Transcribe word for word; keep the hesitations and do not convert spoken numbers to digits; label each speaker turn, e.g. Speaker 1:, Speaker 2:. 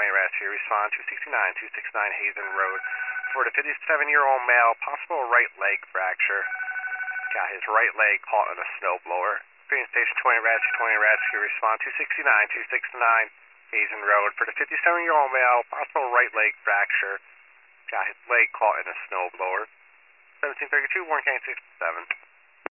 Speaker 1: twenty rescue. Respond two sixty-nine, two sixty-nine Hazen Road. For the fifty-seven-year-old male, possible right leg fracture. Got his right leg caught in a snowblower. Green Station twenty rescue, twenty rescue. Respond two sixty-nine, two sixty-nine Hazen Road. For the fifty-seven-year-old male, possible right leg fracture. Got his leg caught in a snowblower. seventeen thirty-two, Warren County sixty-seven.